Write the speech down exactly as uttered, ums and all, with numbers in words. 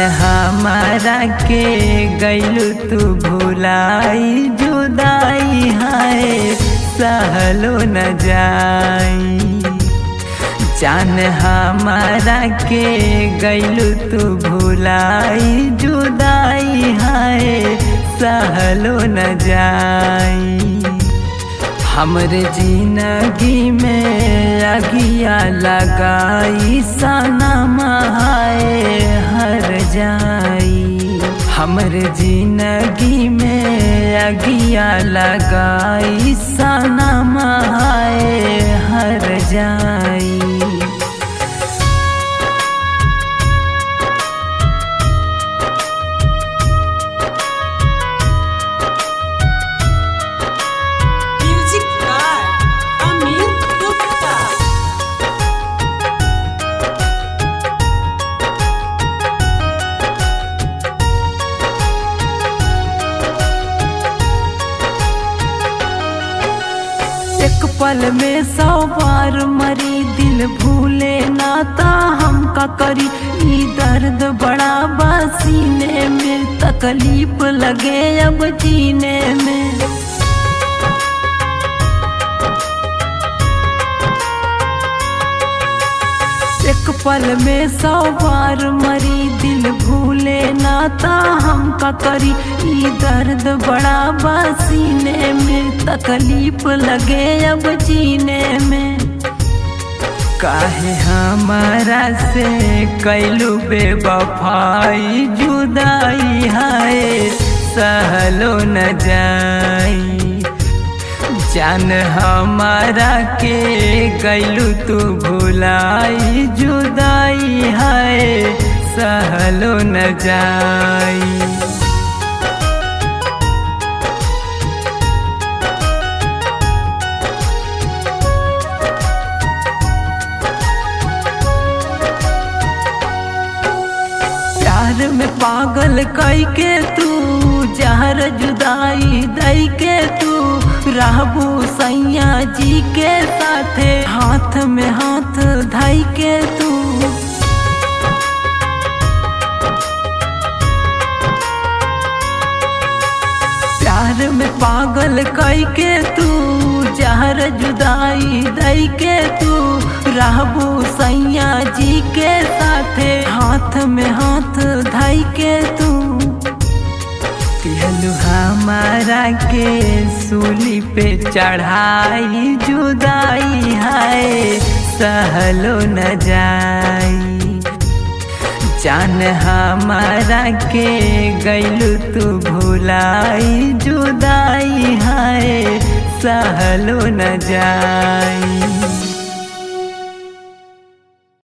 हमारा के गैलू तू भुलाई जुदाई हाय सहलो न जाई। जान हमारा के गैलू तू भुलाई जुदाई हाय सहलो न जाई। हमरे जिंदगी में अगिया लगाई सनम हाय हर जाई। हमरे जिंदगी में अगिया लगाई सनम हाय हर जाई। एक पल में सौ बार मरी दिल भूले नाता हम का करी। ई दर्द बड़ा बासीने में तकलीफ लगे अब जीने में। एक पल में सौ बार मरी दिल भूले नाता हम का करी। ई दर्द बड़ा बासीने में तकलीफ लगे अब जीने में। काहे हमारा से कैलू बेवफाई जुदाई हाय सहलो न जाई। जान हमारा के गैलू तू भुलाई जुदाई हाय सहलो न जाई। प्यार में पागल कई के तू जहर जुदाई दई के तू रहबू सैया जी के साथे हाथ में हाथ धई के तू। प्यार में पागल कई के तू जहर जुदाई दई के तू रहबू सैया जी के साथे हाथ में हाथ धई के तू। कहलू हमारा के सूली पे चढ़ाई जुदाई हाय सहलो न जाई। जान हमारा के गैलू तू भुलाई जुदाई हाय सहलो न जाई।